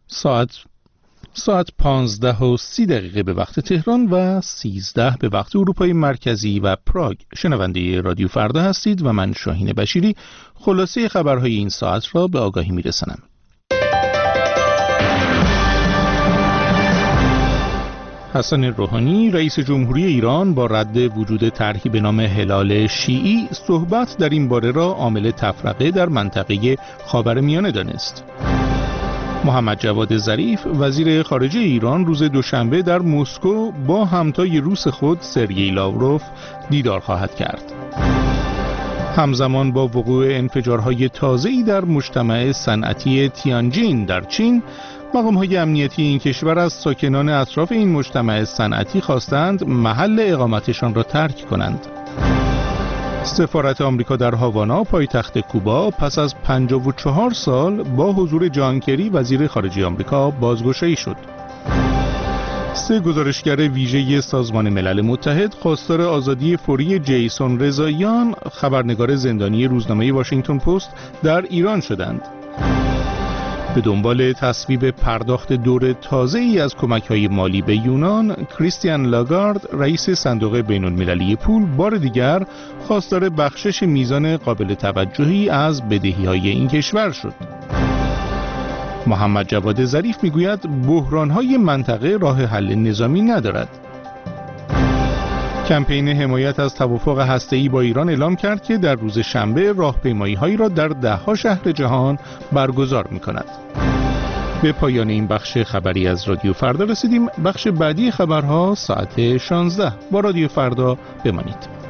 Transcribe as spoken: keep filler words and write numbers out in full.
ساعت ساعت پانزده و سی دقیقه به وقت تهران و سیزده به وقت اروپای مرکزی و پراگ. شنونده رادیو فردا هستید و من شاهین بشیری خلاصه خبرهای این ساعت را به آگاهی میرسانم. حسن روحانی رئیس جمهوری ایران با رد وجود طرحی به نام هلال شیعی صحبت در این باره را عامل تفرقه در منطقه خاورمیانه دانست. محمد جواد ظریف وزیر خارجه ایران روز دوشنبه در مسکو با همتای روس خود سرگئی لاوروف دیدار خواهد کرد. همزمان با وقوع انفجارهای تازه‌ای در مجتمع صنعتی تیانجین در چین، مقام‌های امنیتی این کشور از ساکنان اطراف این مجتمع صنعتی خواستند محل اقامتشان را ترک کنند. سفارت آمریکا در هاوانا پایتخت کوبا پس از پنجاه و چهار سال با حضور جان کری وزیر خارجه آمریکا بازگشایی شد. سه گزارشگر ویژه سازمان ملل متحد خواستار آزادی فوری جیسون رضاییان، خبرنگار زندانی روزنامه واشنگتن پست، در ایران شدند. به دنبال تصویب پرداخت دور تازه‌ای از کمک‌های مالی به یونان، کریستیان لاگارد رئیس صندوق بین‌المللی پول بار دیگر خواستار بخشش میزان قابل توجهی از بدهی‌های این کشور شد. محمد جواد ظریف میگوید بحران‌های منطقه راه حل نظامی ندارد. کمپین حمایت از توافق هسته‌ای با ایران اعلام کرد که در روز شنبه راهپیمایی‌هایی را در ده‌ها شهر جهان برگزار می‌کند. به پایان این بخش خبری از رادیو فردا رسیدیم. بخش بعدی خبرها ساعت شانزده. با رادیو فردا بمانید.